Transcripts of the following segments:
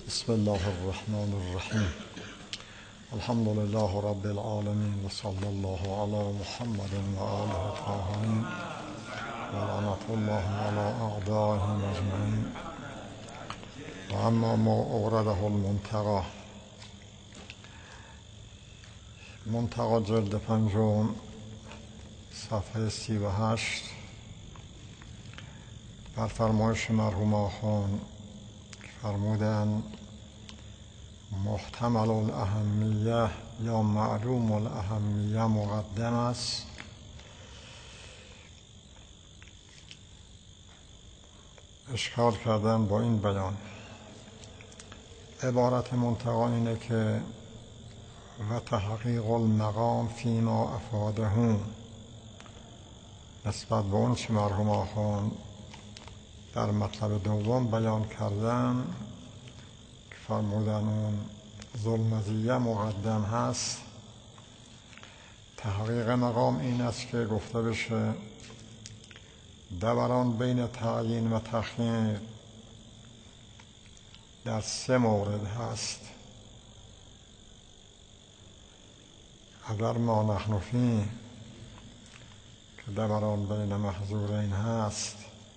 بسم الله الرحمن الرحیم. الحمد لله رب العالمین و صلی الله علی محمد و آله الطاهرین و لعنة الله علی اعدائهم اجمعین. و اما ما اورده المنتقی، منتقی جلد پنجم صفحه 38 بر فرمایش مرحوم آخوند فرمودن محتمل الاهمیه یا معلوم الاهمیه مقدم است. اشکال کردن با این بیان. عبارت منتقی اینه که و تحقیق المقام فیما افاده، نسبت به اون چه مرحوم آخوند در مطلب دوم بیان کردن که فرمودن اون ذوالمزیه مقدم هست. تحقیق مقام این است که گفته بشه دوران بین تعیین و تخییر در 3 مورد هست. اگر ما نحن فیه که دوران بین محظورین هست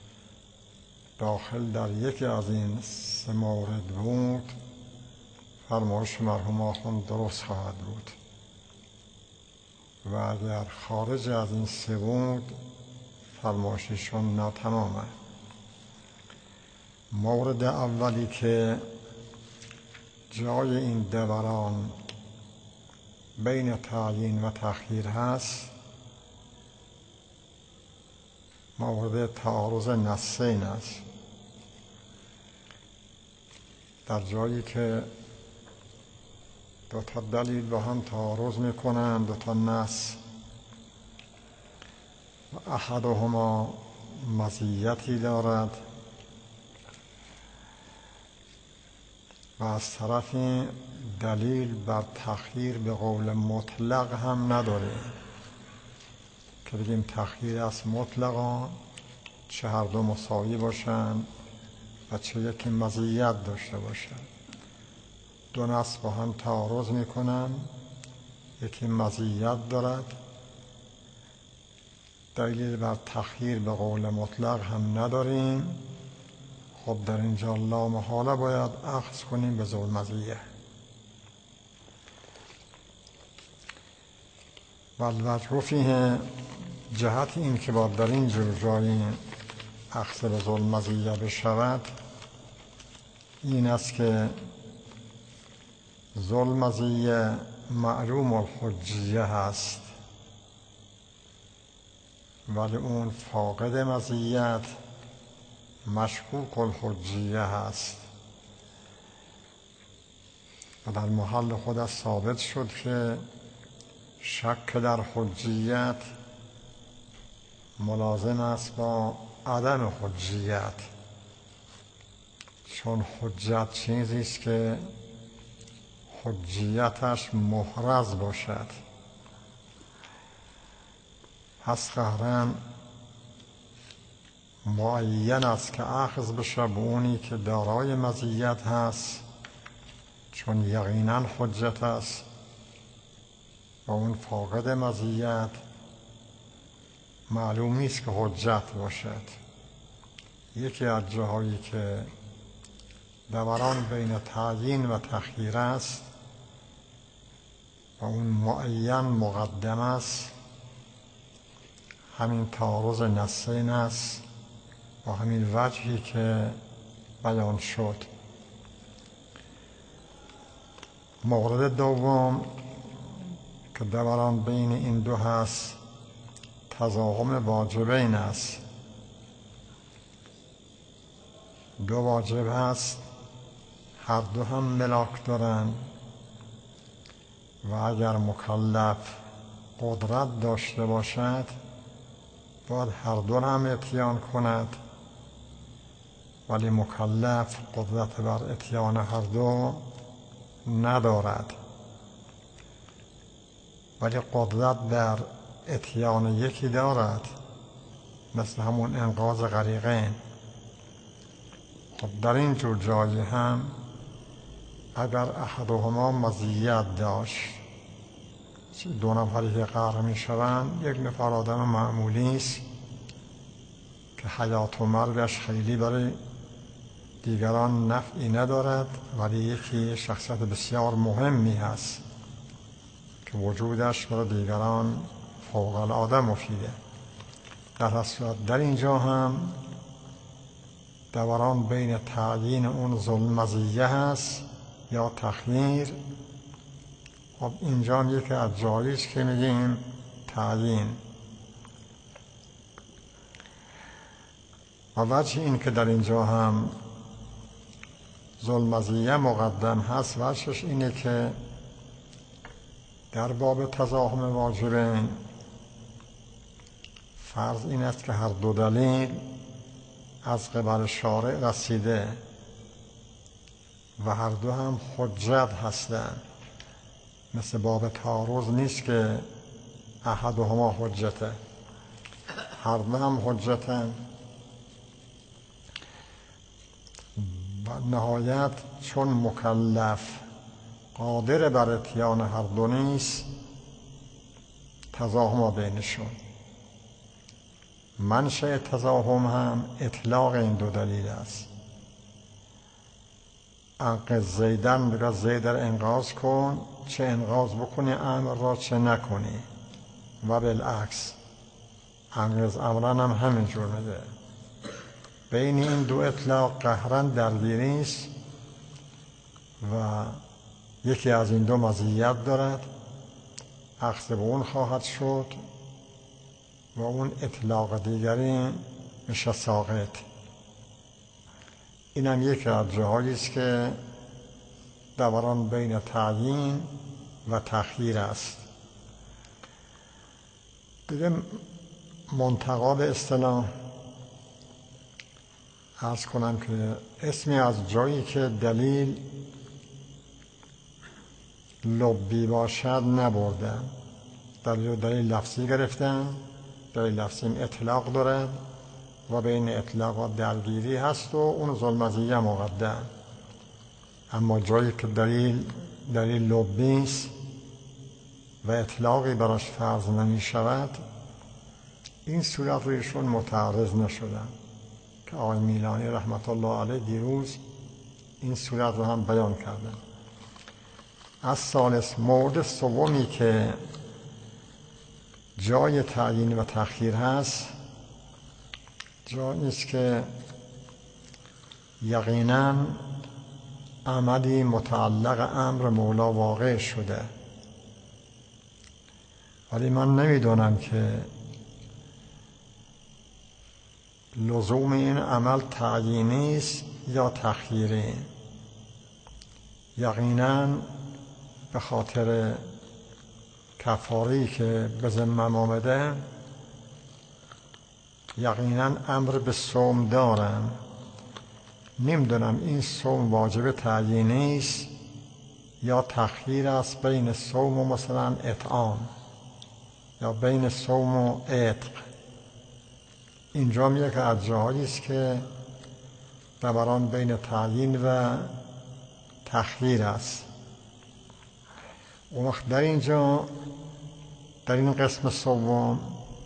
داخل در یکی از این 3 مورد بود، فرمایش مرحوم آخوند درست خواهد بود. و اگر خارج از این 3 بود فرمایششون ناتمامه. مورد اولی که جای این دوران بین تعیین و تخییر هست مورد تعارض نصین است. در جایی که 2 تا دلیل با هم تعارض میکنند، 2 تا نص، و احدهما مزیتی دارد و از طرفی دلیل بر تخییر به قول مطلق هم نداریم که بگیم تخییر است مطلقا، چه هر دو مساوی باشند و چه یکی مزیت داشته باشند. 2 نص با هم تعارض میکنند، یکی مزیت دارد، دلیل بر تخییر به قول مطلق هم نداریم. خب در اینجا لا محاله باید اخذ کنیم به ذوالمزیه. و الوجه فیه، جهت این که باید در این جور جایی اخذ به ذوالمزیه بشود این است که ذوالمزیه معلوم الحجیه هست، ولی اون فاقد مزیت مشکوک الحجیه هست. و در محل خودش ثابت شد که شک در حجیت ملازم است با عدم حجیت، چون حجت چیزی است که حجیتش محرز باشد. پس قهرن معین است که اخذ بشه به اونی که دارای مزیت هست، چون یقینا حجت است، و اون فاقد مزیت معلوم نیست که حجت باشد. یکی از جاهایی که دوران بین تعیین و تخییر است و اون معین مقدم است، همین تعارض نصین است و همین وجهی که بیان شد. مورد دوم که دوران بین این 2 هست تضاهم واجبین است. 2 واجب هست، هر 2 هم ملاک دارند و اگر مکلف قدرت داشته باشد باید هر 2 هم اتیان کند، ولی مکلف قدرت بر اتیان هر 2 ندارد، ولی قدرت بر اتیان یکی دارد، مثل همون انقاذ غریقین. خب در این جور جایی هم اگر احدهما مزیت داشت، دو نفری که غرق میشوند، یک نفر آدم معمولی است که حیات و مرگش خیلی برای دیگران نفعی ندارد، ولی یکی شخصیت بسیار مهمی هست که وجودش برای دیگران فوق العاده مفیده. در هر صورت در اینجا هم دوران بین تعیین اون ذوالمزیه هست یا تخییر. خب اینجا هم یکی از جاییست که میگیم تعیین. و وجه این که در اینجا هم ذوالمزیه مقدم هست، وجهش اینه که در باب تزاحم واجبین فرض این است که هر دو دلیل از قبل شارع رسیده و هر دو هم حجت هستند. مثل باب تعارض نیست که احدهما حجته، هر دو هم حجتن. و نهایت چون مکلف قادر بر اتیان هر دو نیست، تزاحم بینشون. منشأ تزاحم هم اطلاق این دو دلیل است. انقذ زیدن بگه زید را انقاذ کن، چه انقاذ بکنی امر را چه نکنی، و بالعکس انقذ امرن هم همینجور میده. بین این دو اطلاق قهرا درگیری است و یکی از این دو مزیت دارد، اخذ به اون خواهد شد و اون اطلاق دیگری میشه ساقط. اینم یکی از جاهایی است که دوران بین تعیین و تخییر است. دیگه منتقا به اصطلاح عرض کنم که اسمی از جایی که دلیل لبی باشد نبردن، دلیل لفظی گرفتن. دلیل لفظی اطلاق دارد و بین اطلاق درگیری هست و اون ذوالمزیه مقدم. اما جایی که دلیل لبی است و اطلاقی براش فرض نمی شود، این صورت رو ایشون متعرض نشدن که آقای میلانی رحمت الله علیه دیروز این صورت رو هم بیان کردن. از ثالث، مورد سومی که جای تعیین و تخییر هست، جایی است که یقیناً عملی متعلق امر مولا واقع شده، ولی من نمیدونم که لزوم این عمل تعیینی است یا تخییری. یقیناً به خاطر کفاری که به ذمم آمده، یقیناً امر به صوم دارم. نمیدونم این صوم واجب تعیینی است یا تخییر است بین صوم و مثلا اطعام یا بین صوم و عتق. اینجا میگه که از جاهایی است که دوران بین تعیین و تخییر است. اون وقت در اینجا، در این قسم سوم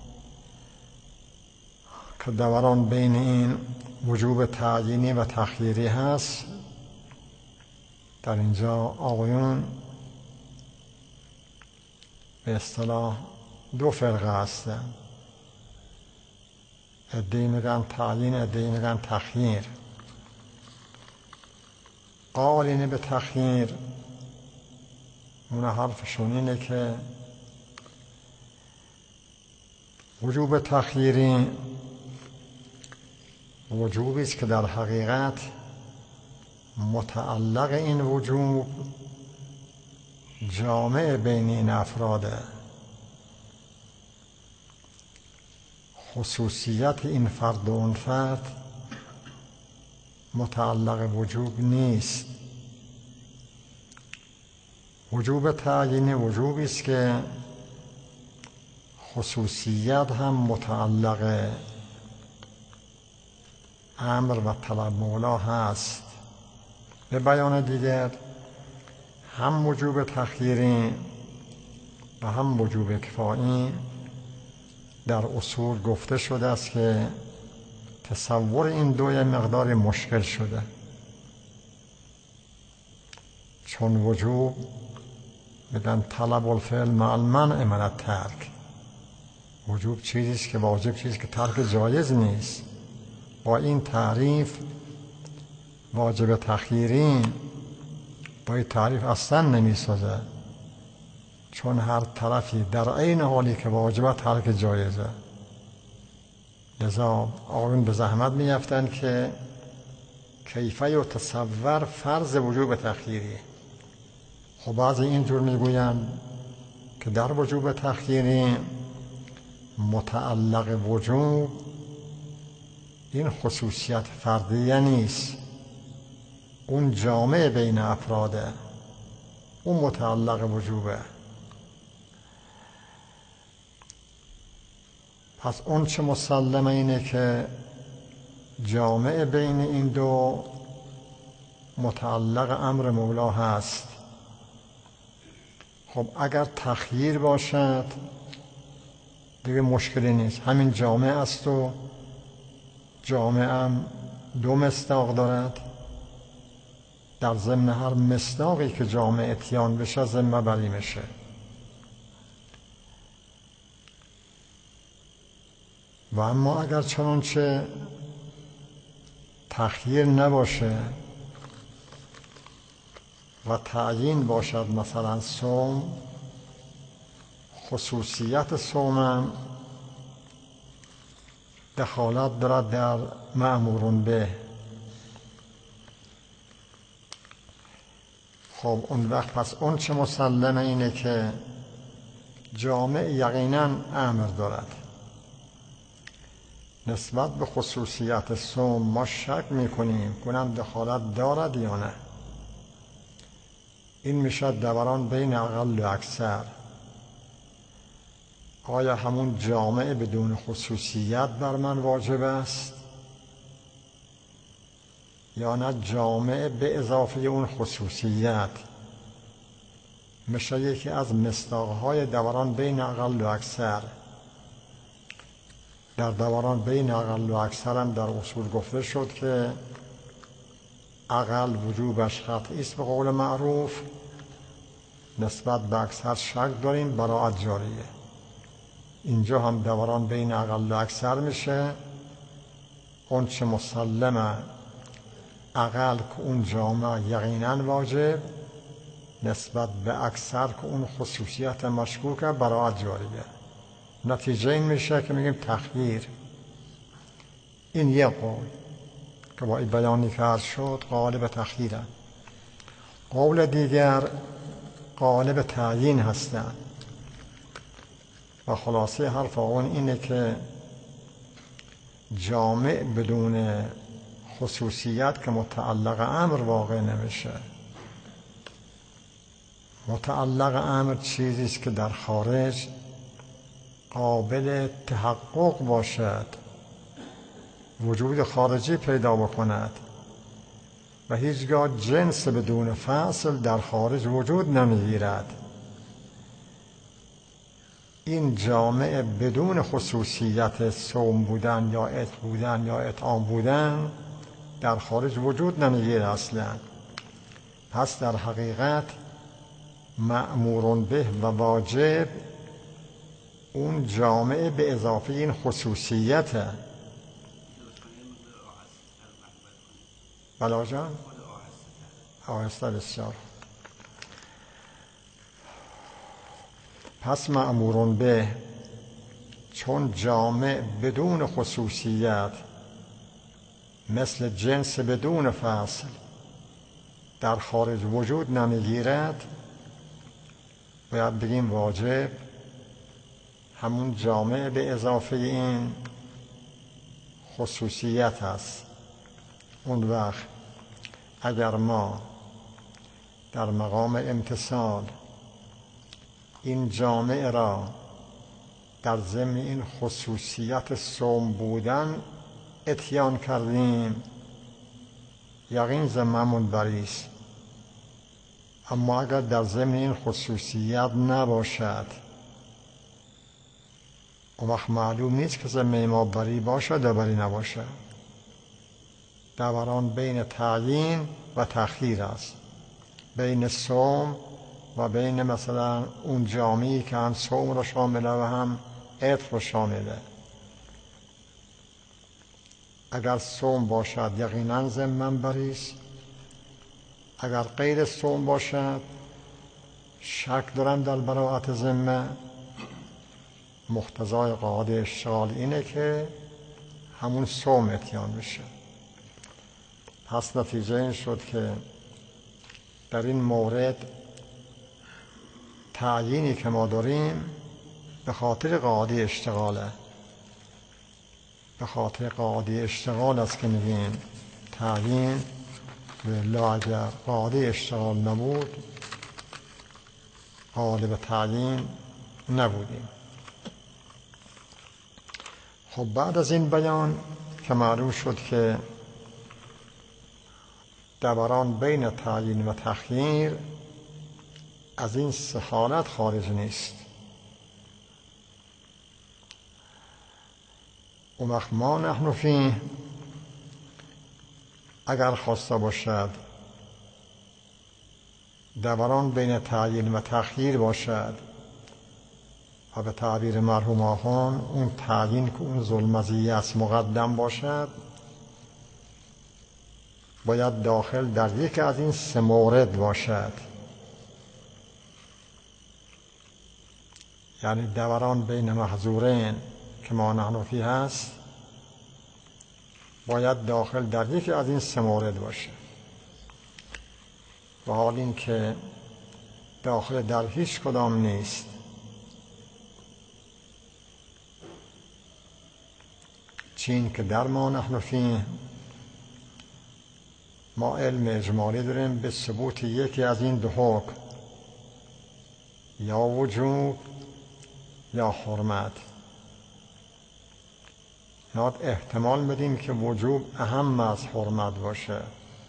که دوران بین این وجوب تعیینی و تخییری هست، در اینجا آقایون به اصطلاح دو فرقه هستند. عده‌ای میگن تعیین، عده‌ای میگن تخییر. قائلین به تخییر اون حرفشون اینه که وجوب تخییری وجوبی است که در حقیقت متعلق این وجوب جامع بین این افراده. خصوصیت این فرد و اون فرد متعلق وجوب نیست. وجوب تعیینی وجوبی است که خصوصیت هم متعلق امر و طلب مولا هست. به بیان دیگر هم وجوب تخییری و هم وجوب کفایی در اصول گفته شده است که تصور این دو یه مقدار مشکل شده، چون وجوب بدن طلب الفعل مع المنع من الترک. وجوب چیزی است که واجب، چیزی که ترک جایز نیست. با این تعریف واجب تخییری با این تعریف اصلا نمی‌سازه، چون هر طرفی در عین حالی که واجب ترک جایزه. لذا آقایون به زحمت می‌افتند که کیف یتصور فرض وجوب تخییری. خب بعضی اینجور میگویند که در وجوب تخییری متعلق وجوب این خصوصیت فردیه نیست، اون جامع بین افراده، اون متعلق وجوبه. پس اون چه مسلمه اینه که جامع بین این دو متعلق امر مولا هست. خب اگر تخییر باشد دیگه مشکلی نیست، همین جامع است و جامع هم دو مصداق دارد. در ضمن هر مصداقی که جامع اتیان بشه ذمه بری میشه. و اما اگر چنانچه تخییر نباشه و تعیین باشد، مثلا صوم، خصوصیت صوم دخالت دارد در مأمور به. خب اون وقت پس اون چه مسلمه اینه که جامع یقینا امر دارد. نسبت به خصوصیت صوم ما شک میکنیم کنم دخالت دارد یا نه. این میشه دوران بین اقل و اکثر. آیا همون جامع بدون خصوصیت بر من واجب است یا نه جامع به اضافه اون خصوصیت میشه یکی از مصداقهای دوران بین اقل و اکثر. در دوران بین اقل و اکثر هم در اصول گفته شد که اقل وجوبش قطعی است به قول معروف، نسبت به اکثر شک داریم، براءت جاریه. اینجا هم دوران بین اقل و اکثر میشه. اون چه مسلمه اقل که اون جامع یقینا واجب، نسبت به اکثر که اون خصوصیت مشکوکه براءت جاریه. نتیجه این میشه که میگیم تخییر. این یک قول که با این بیانی که عرض شد غالب تخییره. قول دیگر غالب تعیین هستند و خلاصه حرف آن اینه که جامع بدون خصوصیت که متعلق امر واقع نمیشه. متعلق امر چیزی است که در خارج قابل تحقق باشد، وجود خارجی پیدا بکند و هیچگاه جنس بدون فصل در خارج وجود نمیگیرد. این جامع بدون خصوصیت صوم بودن یا عتق بودن یا اطعام بودن در خارج وجود نمیگیره اصلا. پس در حقیقت مأمور به و واجب اون جامع به اضافه این خصوصیته. بلا جان آهسته بسیار. پس مأمور به چون جامع بدون خصوصیت مثل جنس بدون فصل در خارج وجود نمیگیرد، باید بگیم واجب همون جامع به اضافه این خصوصیت است. اون وقت اگر ما در مقام امتثال این جامع را در ضمن این خصوصیت صوم بودن اتیان کردیم، یقین ذممون بری است. اما اگر در ضمن این خصوصیت نباشد، اون وقت معلوم نیست که ذمه ما بری باشد یا بری نباشد. دوران بین تعیین و تأخیر است، بین صوم و بین مثلا اون جامعی که هم صوم را شامله و هم عتق را شامله. اگر صوم باشد یقینا ذمه بری است، اگر غیر صوم باشد شک دارم در براءت ذمه. مقتضای قاعده اشتغال اینه که همون صوم اتیان بشه. پس نتیجه این شد که در این مورد تعیینی که ما داریم به خاطر قاعده اشتغاله. به خاطر قاعده اشتغال است که میگیم تعیین، ولی اگر قاعده اشتغال نبود قالب تعیین نبودیم. خب بعد از این بیان که معلوم شد که دوران بین تعیین و تخییر از این سه حالت خارج نیست، اون وقت ما نحن فیه اگر خواسته باشد دوران بین تعیین و تخییر باشد و به تعبیر مرحوم آخوند اون تعیین که اون ذوالمزیه است مقدم باشد، باید داخل در یکی از این سه مورد باشد. یعنی دوران بین محظورین که ما نحن فیه هست باید داخل در یکی از این سه مورد باشه. و حال این که داخل در هیچ کدام نیست، چین که در ما نحن فیه ما علم اجمالی داریم به ثبوت یکی از این دو حکم، یا وجوب یا حرمت. ناد احتمال بدیم که وجوب اهم از حرمت باشه.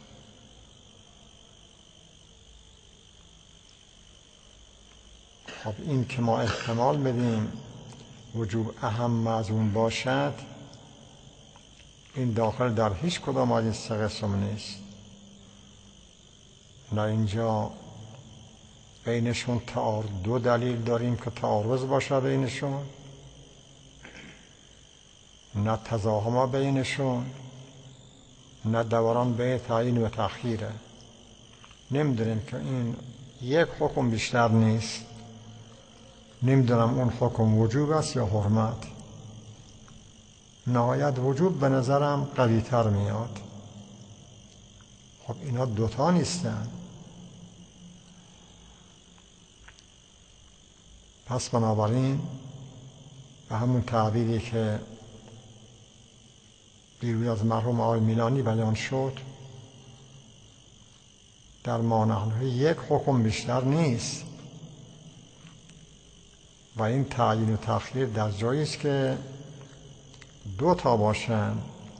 خب این که ما احتمال بدیم وجوب اهم از اون باشد، این داخل در هیچ کدام از این سه قسم نیست. نه اینجا بینشون دو دلیل داریم که تعارض باشه بینشون، نه تزاحم بینشون، نه دوران بین تعیین و تأخیره. نمیدونیم که این یک حکم بیشتر نیست، نمیدونم اون حکم وجوب است یا حرمت. نهایت وجوب به نظرم قوی تر میاد. خب اینا دوتا نیستن. پس بنابراین به همون تعبیری که دیروز از مرحوم آقای میلانی بیان شد، در ما نحن یک حکم بیشتر نیست و این تعیین و تأخیر در جایی است که دو تا باشن،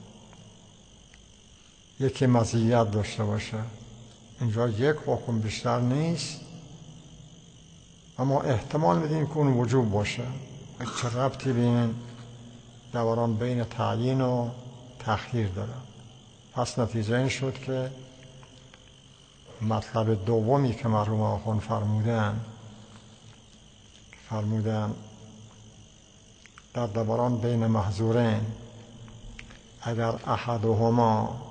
یکی مزیت داشته باشه. اینجا یک حکم بیشتر نیست، اما احتمال میدیم که اون وجوب باشه. چه ربطی بین دوران بین تعیین و تأخیر داره؟ پس نتیجه این شد که مطلب دومی که مرحوم آخوند فرمودن در دوران بین محظورین اگر احدهما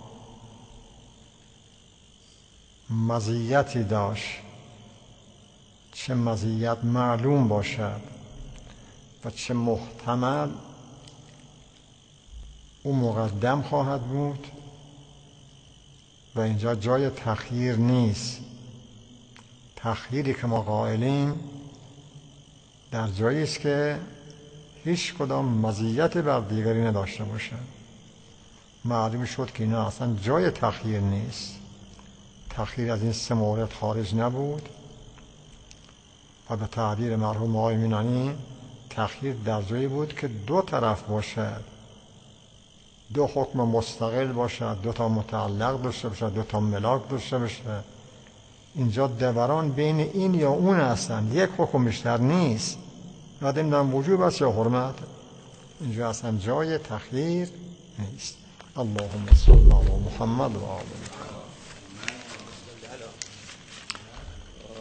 مزیتی داشت، چه مزیت معلوم باشد و چه محتمل، او مقدم خواهد بود و اینجا جای تخییر نیست. تخییری که ما قائلیم در جایی است که هیچ کدام مزیت بر دیگری نداشته باشد. معلوم شد که اینا اصلا جای تخییر نیست. تخییر از این سه مورد خارج نبود و به تعبیر مرحوم آقای مینانی تخییر در جایی بود که دو طرف باشد، دو حکم مستقل باشد، دو تا متعلق داشته باشد، دو تا ملاک داشته باشه. اینجا دوران بین این یا اون هستن، یک حکم بیشتر نیست. بعد نمیدونم وجوب است یا حرمت، اینجا اصلا جای تخییر نیست. اللهم صل علی محمد و آله